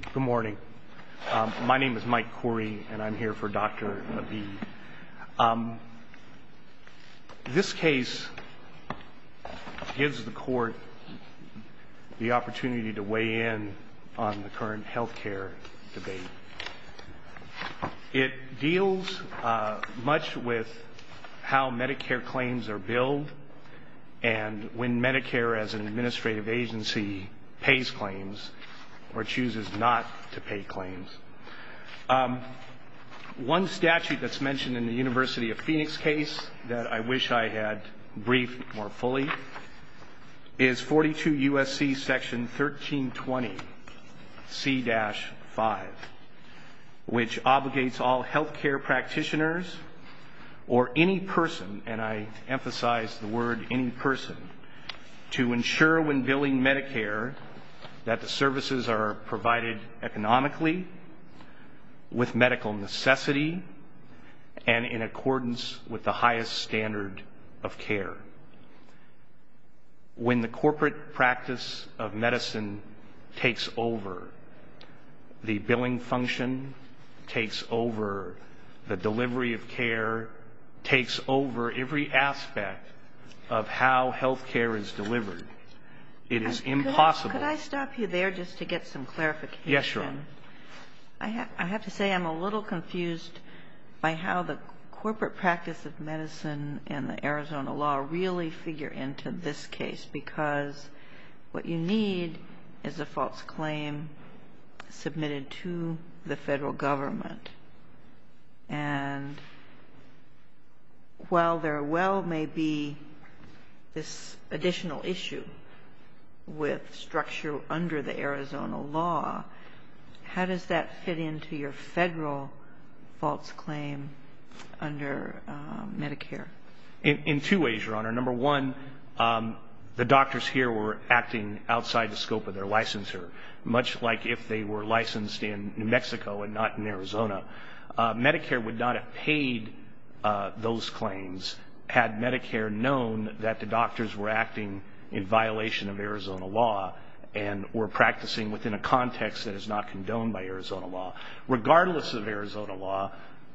Good morning. My name is Mike Corey, and I'm here for Dr. Abid. This case gives the court the opportunity to weigh in on the current health care debate. It deals much with how Medicare claims are billed and when Medicare as an administrative agency pays claims or chooses not to pay claims. One statute that's mentioned in the University of Phoenix case that I wish I had briefed more fully is 42 U.S.C. section 1320 C-5, which obligates all health care practitioners or any person, and I emphasize the word any person, to ensure when billing Medicare that the services are provided economically, with medical necessity, and in accordance with the highest standard of care. When the corporate practice of medicine takes over the billing function, takes over the delivery of care, takes over every aspect of how health care is delivered, it is impossible. Could I stop you there just to get some clarification? Yes, Your Honor. I have to say I'm a little confused by how the corporate practice of medicine and the Arizona law really figure into this case, because what you need is a false claim submitted to the federal government. And while there well may be this additional issue with structure under the Arizona law, how does that fit into your federal false claim under Medicare? In two ways, Your Honor. Number one, the doctors here were acting outside the scope of their licensure, much like if they were licensed in New Mexico and not in Arizona. Medicare would not have paid those claims had Medicare known that the doctors were acting in violation of Arizona law and were practicing within a context that is not condoned by Arizona law. Regardless of Arizona law,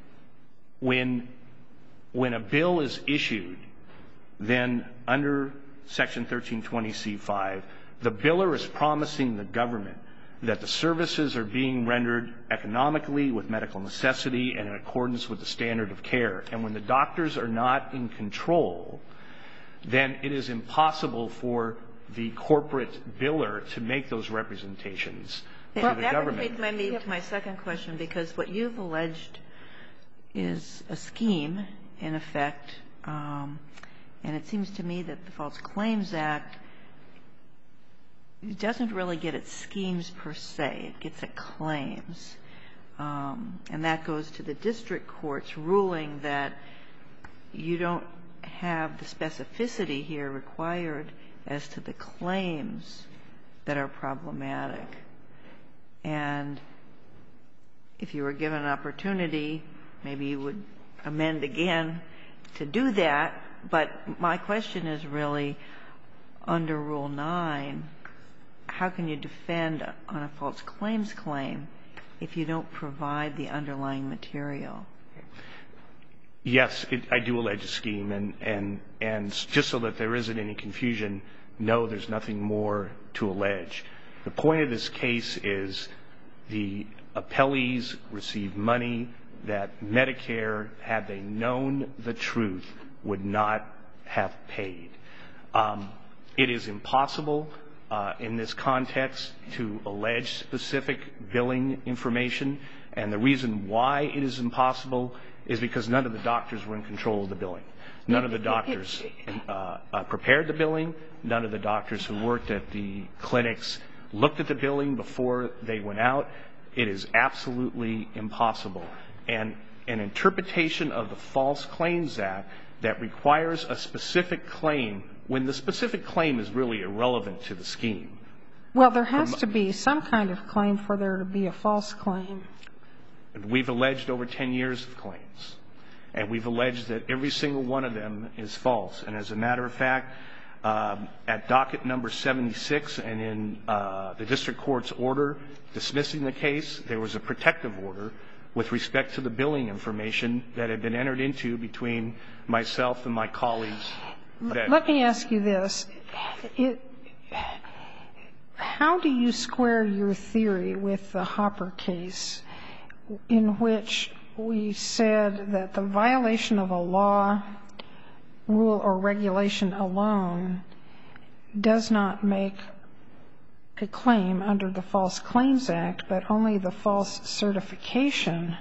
when a bill is issued, then under Section 1320C5, the biller is promising the government that the services are being rendered economically with medical necessity and in accordance with the standard of care. And when the doctors are not in control, then it is impossible for the corporate biller to make those representations to the government. That brings me to my second question, because what you've alleged is a scheme, in effect, and it seems to me that the False Claims Act doesn't really get at schemes per se. It gets at claims. And that goes to the district court's ruling that you don't have the specificity here required as to the claims that are problematic. And if you were given an opportunity, maybe you would amend again to do that. But my question is really, under Rule 9, how can you defend on a false claims claim if you don't provide the underlying material? Yes, I do allege a scheme, and just so that there isn't any confusion, no, there's nothing more to allege. The point of this case is the appellees received money that Medicare, had they known the truth, would not have paid. It is impossible in this context to allege specific billing information, and the reason why it is impossible is because none of the doctors were in control of the billing. None of the doctors prepared the billing. None of the doctors who worked at the clinics looked at the billing before they went out. It is absolutely impossible. And an interpretation of the False Claims Act that requires a specific claim, when the specific claim is really irrelevant to the scheme. Well, there has to be some kind of claim for there to be a false claim. We've alleged over 10 years of claims, and we've alleged that every single one of them is false. And as a matter of fact, at docket number 76 and in the district court's order dismissing the case, there was a protective order with respect to the billing information that had been entered into between myself and my colleagues. Let me ask you this. How do you square your theory with the Hopper case in which we said that the violation of a law, rule, or regulation alone does not make a claim under the False Claims Act, but only the false certification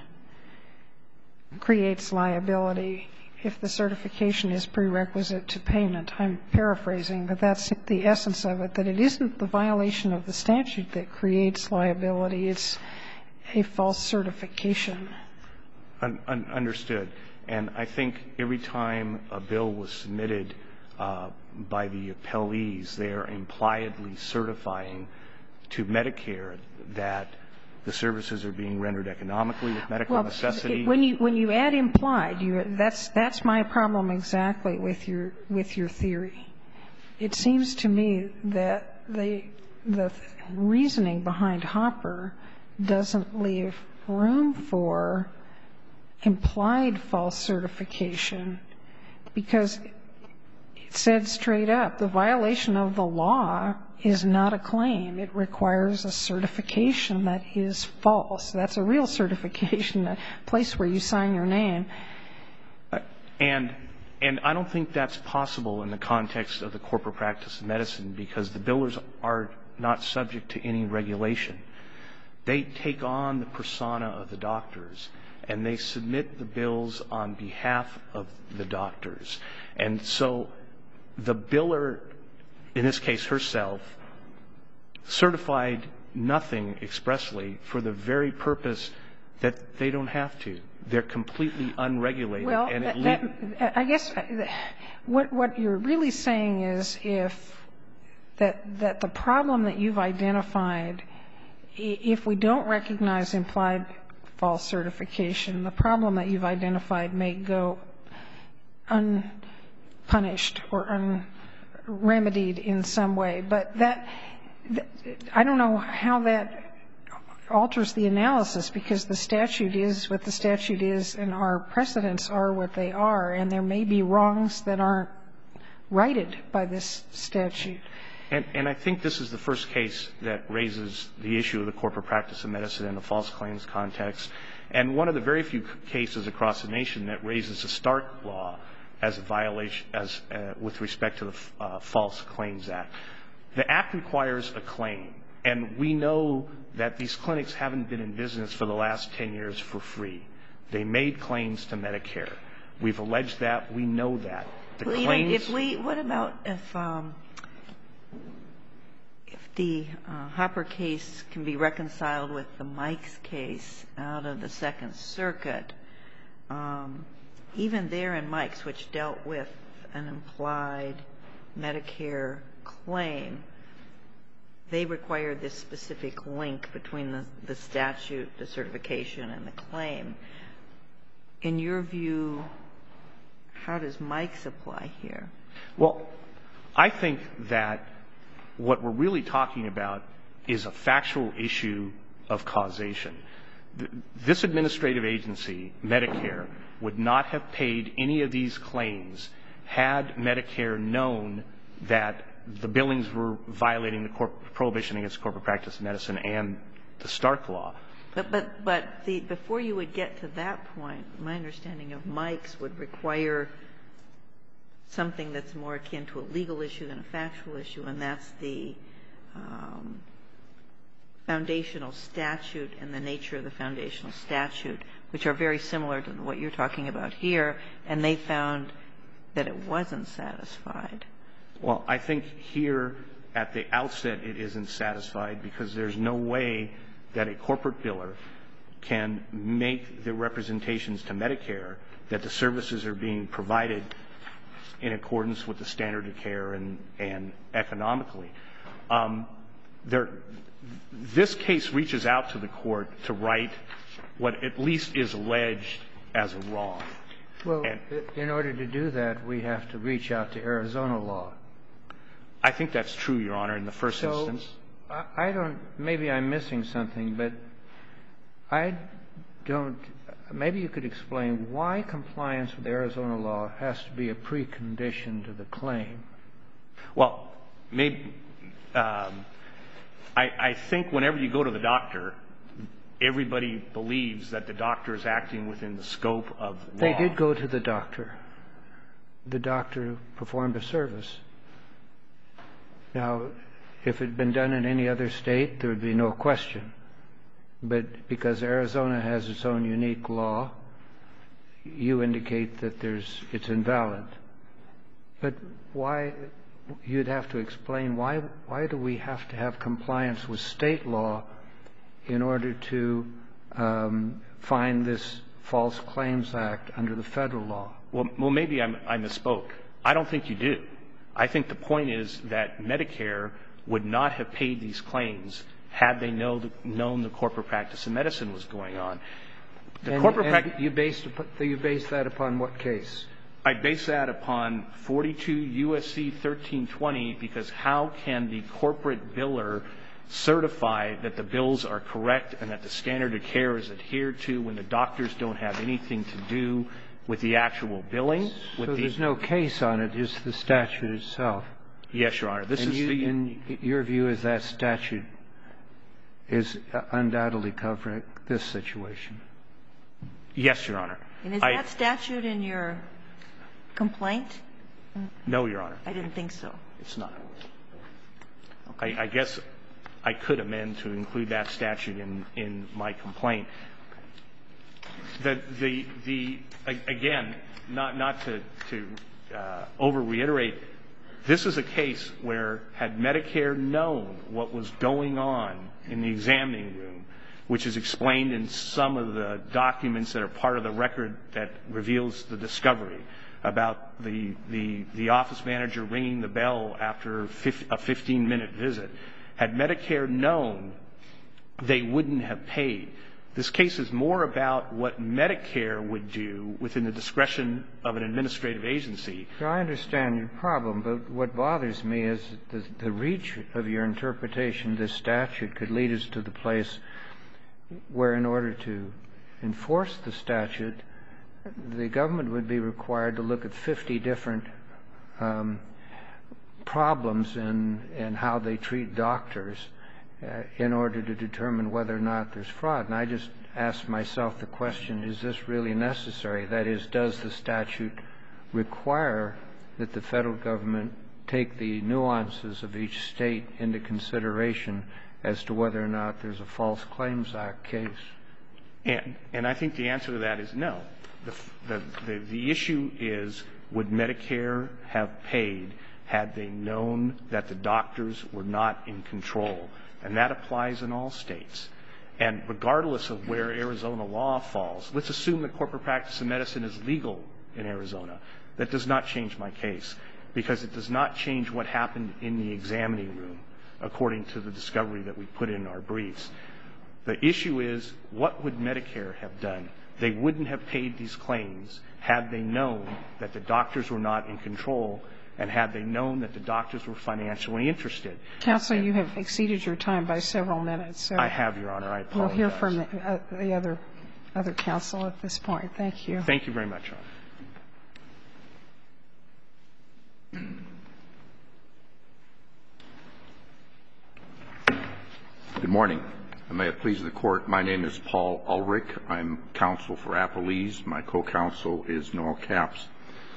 creates liability if the certification is prerequisite to payment? I'm paraphrasing, but that's the essence of it, that it isn't the violation of the statute that creates liability. It's a false certification. Understood. And I think every time a bill was submitted by the appellees, they are impliedly certifying to Medicare that the services are being rendered economically with medical necessity. When you add implied, that's my problem exactly with your theory. It seems to me that the reasoning behind Hopper doesn't leave room for implied false certification, because it said straight up, the violation of the law is not a claim. It requires a certification that is false. That's a real certification, a place where you sign your name. And I don't think that's possible in the context of the corporate practice of medicine, because the billers are not subject to any regulation. They take on the persona of the doctors, and they submit the bills on behalf of the doctors. And so the biller, in this case herself, certified nothing expressly for the very purpose that they don't have to. They're completely unregulated. Well, and I guess what you're really saying is that the problem that you've identified, if we don't recognize implied false certification, the problem that you've identified may go unpunished or unremedied in some way. But I don't know how that alters the analysis, because the statute is what the statute is and our precedents are what they are, and there may be wrongs that aren't righted by this statute. And I think this is the first case that raises the issue of the corporate practice of medicine in a false claims context, and one of the very few cases across the nation that raises the Stark Law as a violation with respect to the False Claims Act. The Act requires a claim, and we know that these clinics haven't been in business for the last 10 years for free. They made claims to Medicare. We've alleged that. We know that. The claims. What about if the Hopper case can be reconciled with the Mikes case out of the Second Circuit? Even there in Mikes, which dealt with an implied Medicare claim, they required this specific link between the statute, the certification, and the claim. In your view, how does Mikes apply here? Well, I think that what we're really talking about is a factual issue of causation. This administrative agency, Medicare, would not have paid any of these claims had Medicare known that the billings were violating the prohibition against corporate practice of medicine and the Stark Law. But before you would get to that point, my understanding of Mikes would require something that's more akin to a legal issue than a factual issue, and that's the foundational statute and the nature of the foundational statute, which are very similar to what you're talking about here, and they found that it wasn't satisfied. Well, I think here at the outset it isn't satisfied, because there's no way that a corporate biller can make the representations to Medicare that the services are being provided in accordance with the standard of care and economically. This case reaches out to the court to right what at least is alleged as a wrong. Well, in order to do that, we have to reach out to Arizona law. I think that's true, Your Honor, in the first instance. I don't – maybe I'm missing something, but I don't – maybe you could explain why compliance with Arizona law has to be a precondition to the claim. Well, maybe I think whenever you go to the doctor, everybody believes that the doctor is acting within the scope of law. They did go to the doctor. The doctor performed a service. Now, if it had been done in any other state, there would be no question. But because Arizona has its own unique law, you indicate that it's invalid. But why – you'd have to explain why do we have to have compliance with state law in order to find this False Claims Act under the federal law? Well, maybe I misspoke. I don't think you do. I think the point is that Medicare would not have paid these claims had they known the corporate practice of medicine was going on. You base that upon what case? I base that upon 42 U.S.C. 1320, because how can the corporate biller certify that the bills are correct and that the standard of care is adhered to when the doctors don't have anything to do with the actual billing? So there's no case on it, just the statute itself? Yes, Your Honor. In your view, is that statute is undoubtedly covering this situation? Yes, Your Honor. And is that statute in your complaint? No, Your Honor. I didn't think so. It's not. Okay. I guess I could amend to include that statute in my complaint. Again, not to over-reiterate, this is a case where had Medicare known what was going on in the examining room, which is explained in some of the documents that are part of the record that reveals the discovery about the office manager ringing the bell after a 15-minute visit. Had Medicare known, they wouldn't have paid. This case is more about what Medicare would do within the discretion of an administrative agency. So I understand your problem, but what bothers me is the reach of your interpretation of this statute could lead us to the place where, in order to enforce the statute, the government would be required to look at 50 different problems in how they treat doctors in order to determine whether or not there's fraud. And I just ask myself the question, is this really necessary? That is, does the statute require that the federal government take the nuances of each state into consideration as to whether or not there's a False Claims Act case? And I think the answer to that is no. The issue is, would Medicare have paid had they known that the doctors were not in control? And that applies in all states. And regardless of where Arizona law falls, let's assume that corporate practice of medicine is legal in Arizona. That does not change my case, because it does not change what happened in the examining room, according to the discovery that we put in our briefs. The issue is, what would Medicare have done? They wouldn't have paid these claims had they known that the doctors were not in control and had they known that the doctors were financially interested. Counsel, you have exceeded your time by several minutes. So I have, Your Honor. I apologize. We'll hear from the other counsel at this point. Thank you. Thank you very much, Your Honor. Good morning. May it please the Court, my name is Paul Ulrich. I'm counsel for Appalese. My co-counsel is Noel Capps.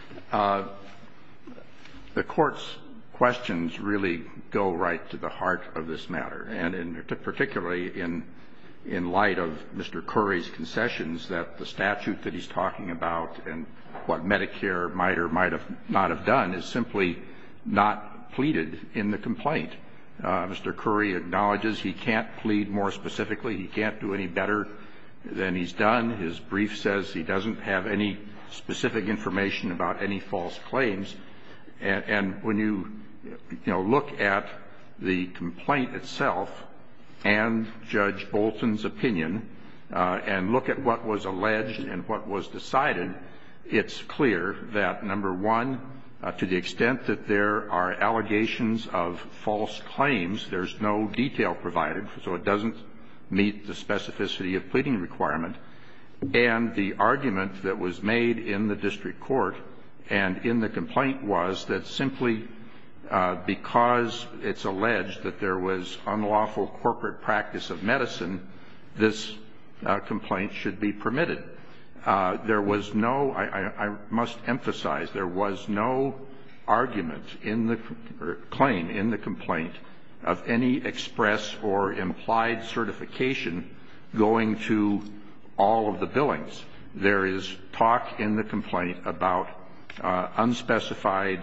The Court's questions really go right to the heart of this matter, and particularly in light of Mr. Curry's concessions that the statute that he's talking about and what Medicare might or might not have done is simply not pleaded in the complaint. Mr. Curry acknowledges he can't plead more specifically. He can't do any better than he's done. His brief says he doesn't have any specific information about any false claims. And when you look at the complaint itself and Judge Bolton's opinion and look at what was alleged and what was decided, it's clear that, number one, To the extent that there are allegations of false claims, there's no detail provided, so it doesn't meet the specificity of pleading requirement. And the argument that was made in the district court and in the complaint was that simply because it's alleged that there was unlawful corporate practice of medicine, this complaint should be permitted. There was no, I must emphasize, there was no argument in the claim in the complaint of any express or implied certification going to all of the billings. There is talk in the complaint about unspecified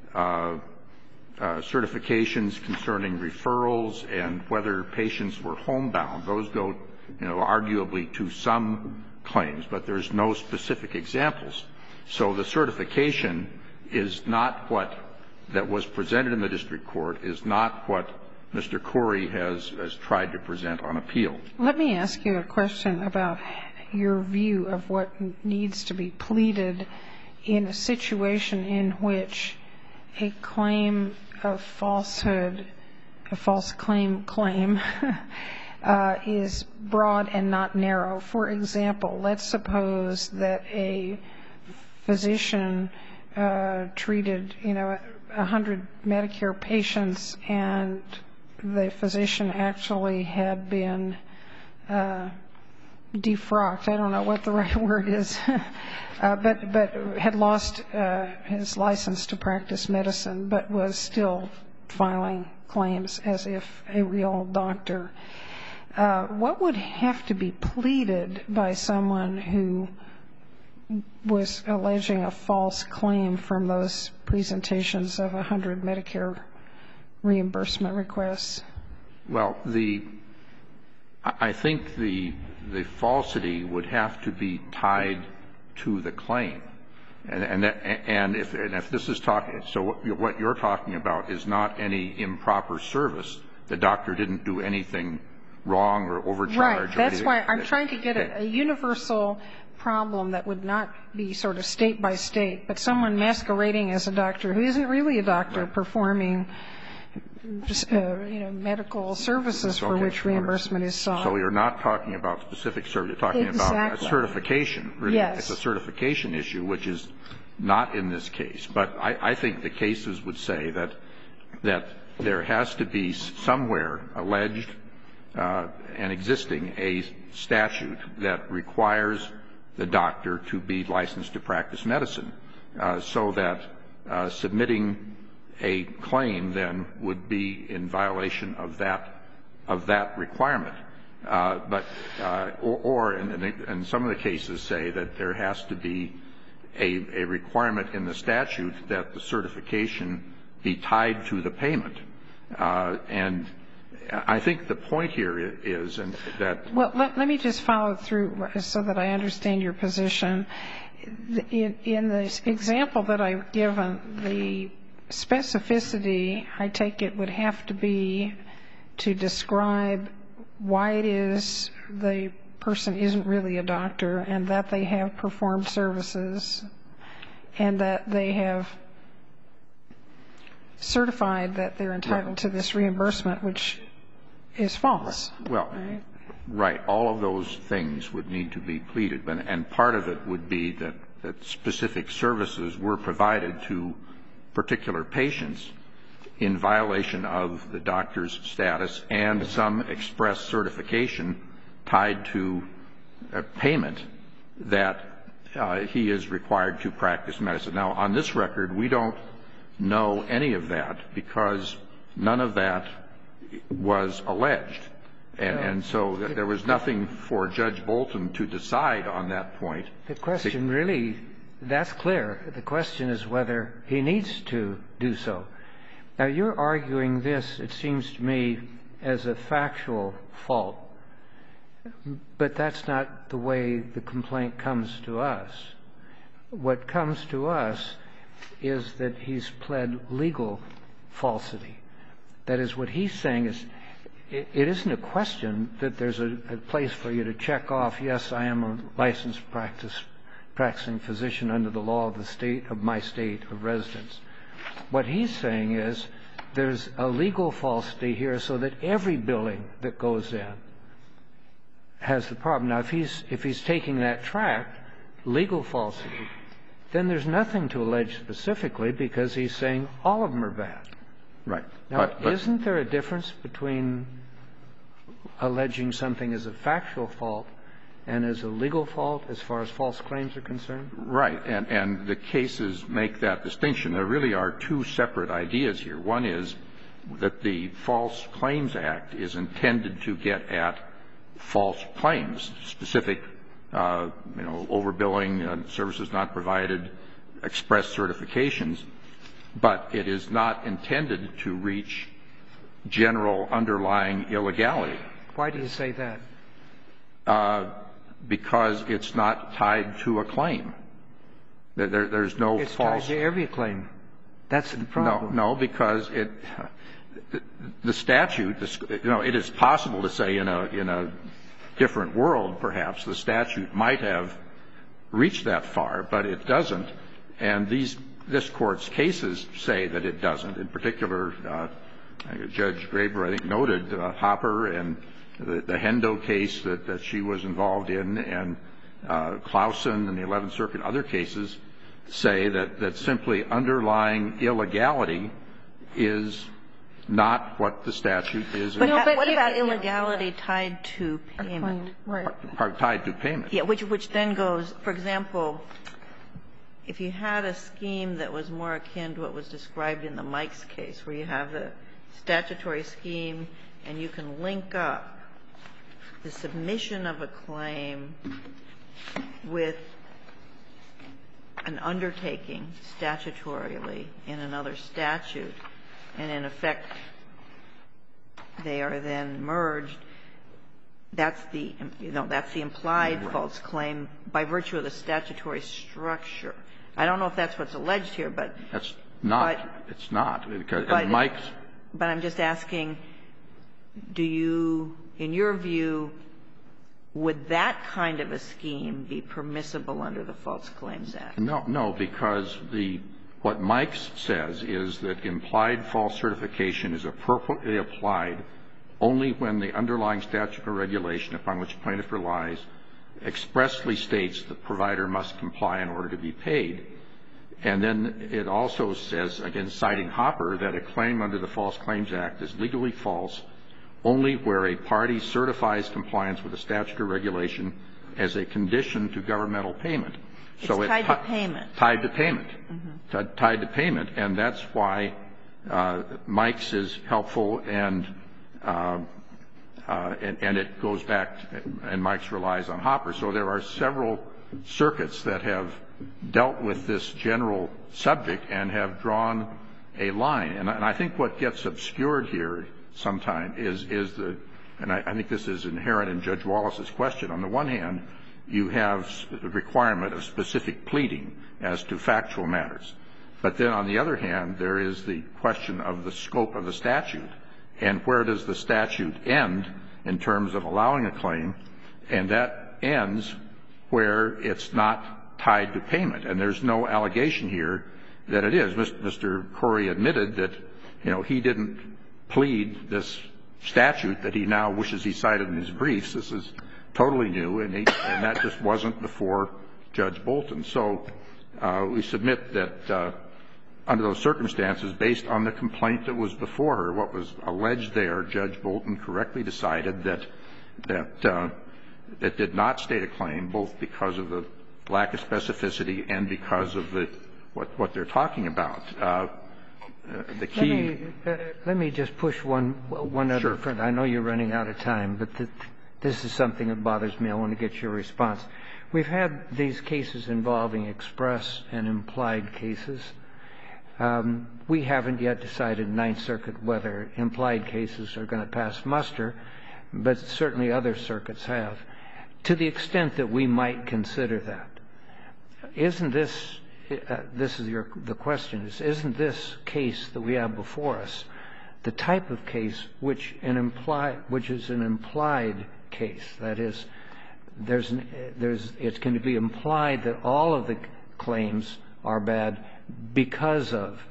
certifications concerning referrals and whether patients were homebound. Those go, arguably to some claims, but there's no specific examples. So the certification is not what that was presented in the district court, is not what Mr. Corey has tried to present on appeal. Let me ask you a question about your view of what needs to be pleaded in a situation in which a claim of falsehood, a false claim is broad and not narrow. For example, let's suppose that a physician treated 100 Medicare patients and the physician actually had been defrocked. I don't know what the right word is, but had lost his license to practice medicine, but was still filing claims as if a real doctor. What would have to be pleaded by someone who was alleging a false claim from those presentations of 100 Medicare reimbursement requests? Well, I think the falsity would have to be tied to the claim. And if this is talking, so what you're talking about is not any improper service. The doctor didn't do anything wrong or overcharge. Right. That's why I'm trying to get a universal problem that would not be sort of state by state, but someone masquerading as a doctor who isn't really a doctor, right, performing medical services for which reimbursement is sought. So you're not talking about specific service. You're talking about certification. Really. Yes. It's a certification issue, which is not in this case. But I think the cases would say that there has to be somewhere alleged and existing a statute that requires the doctor to be licensed to practice medicine, so that submitting a claim then would be in violation of that requirement. And some of the cases say that there has to be a requirement in the statute that the certification be tied to the payment. And I think the point here is that. Well, let me just follow through so that I understand your position. In the example that I've given, the specificity, I take it, would have to be to describe why it is the person isn't really a doctor and that they have performed services and that they have certified that they're entitled to this reimbursement, which is false. Well, right. All of those things would need to be pleaded. And part of it would be that specific services were provided to particular patients in violation of the doctor's status and some express certification tied to a payment that he is required to practice medicine. Now, on this record, we don't know any of that because none of that was alleged. And so there was nothing for Judge Bolton to decide on that point. The question really, that's clear. The question is whether he needs to do so. Now, you're arguing this, it seems to me, as a factual fault, but that's not the way the complaint comes to us. What comes to us is that he's pled legal falsity. That is, what he's saying is it isn't a question that there's a place for you to check off, yes, I am a licensed practicing physician under the law of the state, of my state of residence. What he's saying is there's a legal falsity here so that every billing that goes in has the problem. Now, if he's taking that track, legal falsity, then there's nothing to allege specifically because he's saying all of them are bad. Right. Now, isn't there a difference between alleging something as a factual fault and as a legal fault as far as false claims are concerned? Right. And the cases make that distinction. There really are two separate ideas here. One is that the False Claims Act is intended to get at false claims, specific, overbilling, services not provided, express certifications, but it is not intended to reach general underlying illegality. Why do you say that? Because it's not tied to a claim. There's no it's false. It's tied to every claim. That's the problem. No, because the statute, it is possible to say in a different world, perhaps, the statute might have reached that far, but it doesn't. And this Court's cases say that it doesn't. In particular, Judge Graber, I think, noted Hopper and the Hendo case that she was involved in, and Clausen and the 11th Circuit, other cases say that simply underlying illegality is not what the statute is. But what about illegality tied to payment? Right. Tied to payment. Yeah, which then goes, for example, if you had a scheme that was more akin to what was described in the Mike's case, where you have the statutory scheme and you can link up the submission of a claim with an undertaking statutorily in another statute, and in effect they are then merged, that's the implied false claim by virtue of the statutory structure. I don't know if that's what's alleged here, but that's not. It's not. Because Mike's. But I'm just asking, do you, in your view, would that kind of a scheme be permissible under the False Claims Act? No, because what Mike's says is that implied false certification is appropriately applied only when the underlying statute or regulation upon which plaintiff relies expressly states the provider must comply in order to be paid. And then it also says, again citing Hopper, that a claim under the False Claims Act is legally false only where a party certifies compliance with a statute or regulation as a condition to governmental payment. It's tied to payment. Tied to payment. Mm-hmm. Tied to payment. And that's why Mike's is helpful, and it goes back, and Mike's relies on Hopper. So there are several circuits that have dealt with this general subject and have drawn a line. And I think what gets obscured here sometimes is and I think this is inherent in Judge Wallace's question. On the one hand, you have the requirement of specific pleading as to factual matters. But then on the other hand, there is the question of the scope of the statute, and where does the statute end in terms of allowing a claim, and that ends where it's not tied to payment. And there's no allegation here that it is. Mr. Corey admitted that, he didn't plead this statute that he now wishes he cited in his briefs. This is totally new, and that just wasn't before Judge Bolton. So we submit that under those circumstances, based on the complaint that was before her, what was alleged there, Judge Bolton correctly decided that it did not state a claim, both because of the lack of specificity and because of what they're talking about. The key. Let me just push one other front. I know you're running out of time, but this is something that bothers me. I want to get your response. We've had these cases involving express and implied cases. We haven't yet decided in Ninth Circuit whether implied cases are going to pass muster, but certainly other circuits have. To the extent that we might consider that, isn't this the question is, isn't this case that we have before us the type of case which is an implied case? That is, it's going to be implied that all of the claims are bad because of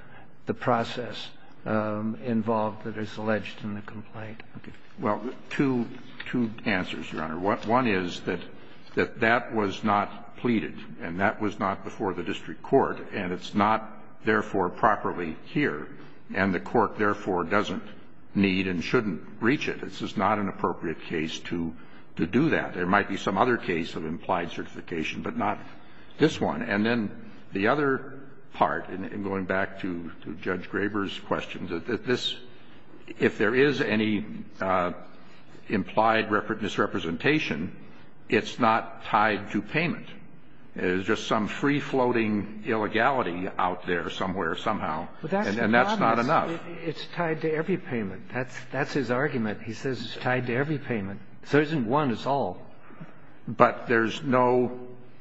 the process involved that is alleged in the complaint. Okay. Well, two answers, Your Honor. One is that was not pleaded, and that was not before the district court, and it's not, therefore, properly here, and the court, therefore, doesn't need and shouldn't reach it. This is not an appropriate case to do that. There might be some other case of implied certification, but not this one. And then the other part, and going back to Judge Graber's question, that this, if there is any implied misrepresentation, it's not tied to payment. There's just some free-floating illegality out there somewhere, somehow, and that's not enough. It's tied to every payment. That's his argument. He says it's tied to every payment. So it isn't one, it's all. But there's no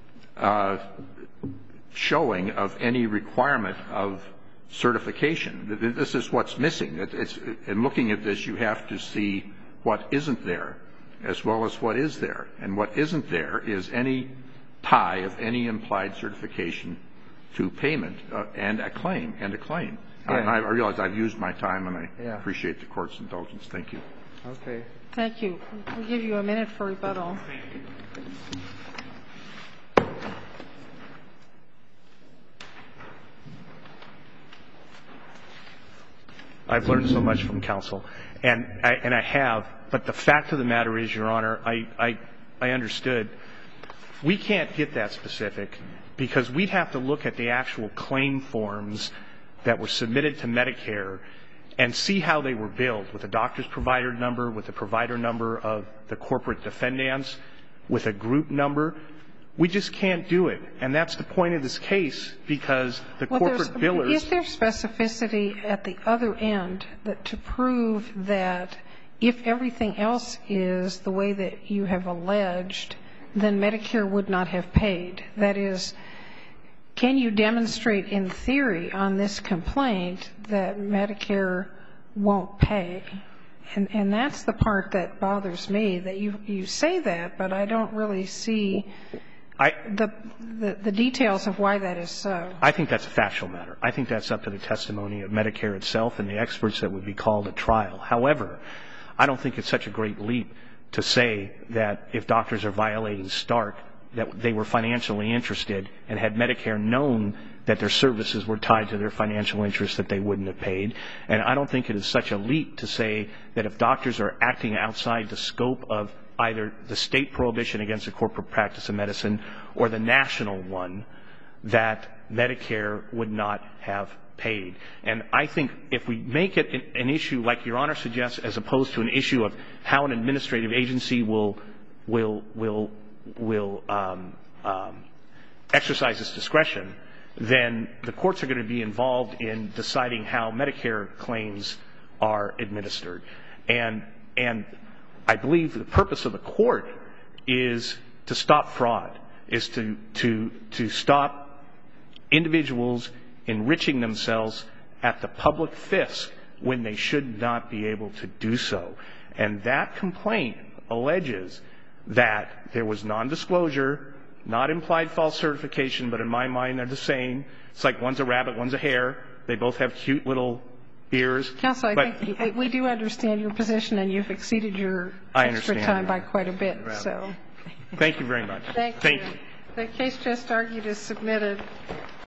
showing of any requirement of certification. This is what's missing. In looking at this, you have to see what isn't there as well as what is there. And what isn't there is any tie of any implied certification to payment and a claim. I realize I've used my time, and I appreciate the Court's indulgence. Thank you. Okay. Thank you. We'll give you a minute for rebuttal. I've learned so much from counsel, and I have. But the fact of the matter is, Your Honor, I understood. We can't get that specific because we'd have to look at the actual claim forms that were submitted to Medicare and see how they were billed, with the doctor's provider number, with the provider number of the corporate defendants, with a group number. We just can't do it. And that's the point of this case, because the corporate billers. Is there specificity at the other end to prove that if everything else is the way that you have alleged, then Medicare would not have paid? That is, can you demonstrate in theory on this complaint that Medicare won't pay? And that's the part that bothers me, that you say that, but I don't really see the details of why that is so. I think that's a factual matter. I think that's up to the testimony of Medicare itself and the experts that would be called at trial. However, I don't think it's such a great leap to say that if doctors are violating Stark, that they were financially interested, and had Medicare known that their services were tied to their financial interests, that they wouldn't have paid. And I don't think it is such a leap to say that if doctors are acting outside the scope of either the state prohibition against the corporate practice of medicine or the national one, that Medicare would not have paid. And I think if we make it an issue, like Your Honor suggests, as opposed to an issue of how an administrative agency will exercise its discretion, then the courts are going to be involved in deciding how Medicare claims are administered. And I believe the purpose of the court is to stop fraud, is to stop individuals enriching themselves at the public fisc when they should not be able to do so. And that complaint alleges that there was nondisclosure, not implied false certification, but in my mind they're the same. It's like one's a rabbit, one's a hare. They both have cute little ears. Counsel, I think we do understand your position, and you've exceeded your extra time by quite a bit. So. Thank you very much. Thank you. The case just argued is submitted.